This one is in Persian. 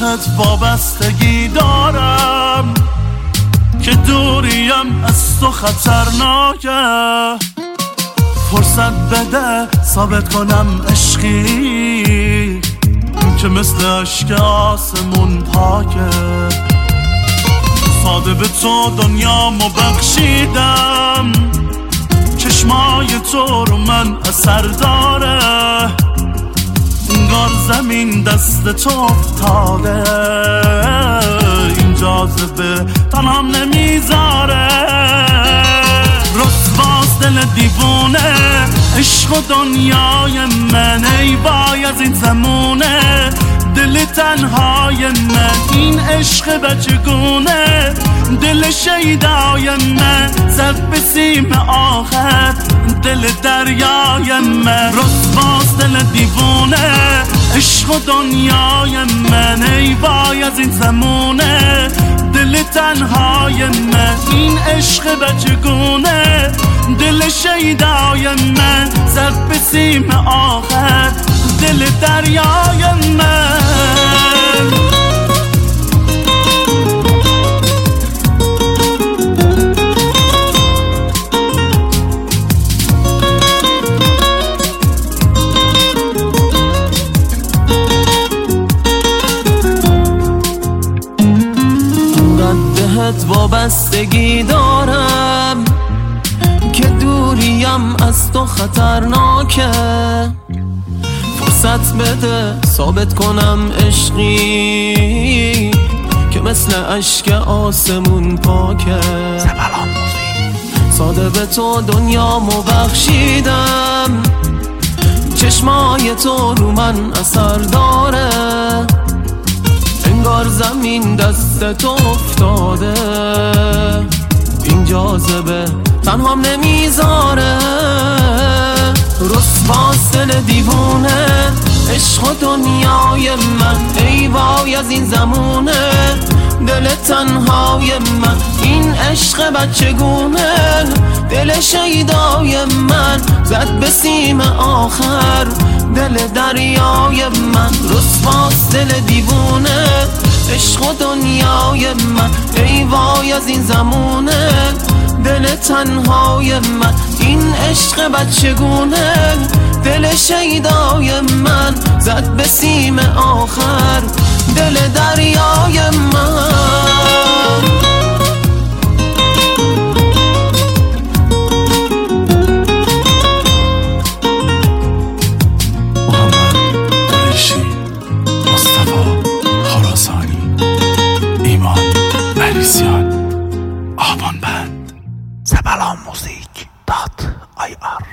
بهت وابستگی دارم که دوریم از تو خطرناکه. فرصت بده ثابت کنم عشقی که مثل عشق آسمون پاکه. ساده به تو دنیامو بخشیدم، چشمای تو رو من اثر داره. انگار زمین دست تو افتاده، این جاذبه تنهام نمیذاره. رسواست دل دیوونه، عشق و دنیای من، ای وای از این زمونه. دل تنهای من، این عشق بچگونه. دل شیدای من زد به سیم آخر، دل دریای من. رسواست دل دیوونه، عشق و دنیای من، ای وای از این زمونه. دل تنهای من، این عشق بچگونه. دل شیدای من زد به سیم آخر، دل دریای من. بهت وابستگی دارم که دوریم از تو خطرناکه. فرصت بده ثابت کنم عشقی که مثل اشک آسمون پاکه. ساده به تو دنیامو بخشیدم، چشمای تو رو من اثر داره. انگار زمین دست تو افتاده، این جاذبه تنهام نمیذاره. رسواست دل دیوونه، عشق و دنیای من، ای وای از این زمونه. دل تنهای من، این عشق بچگونه. دل شیدای من زد به سیم آخر، دل دریای من. رسواست دل دیوونه، عشق و دنیای من، ای وای از این زمونه. دل تنهای من، این عشق بچگونه. دل شیدای من زد به سیم آخر، دل دریای من. آبان بند. سبلان موزیک .ir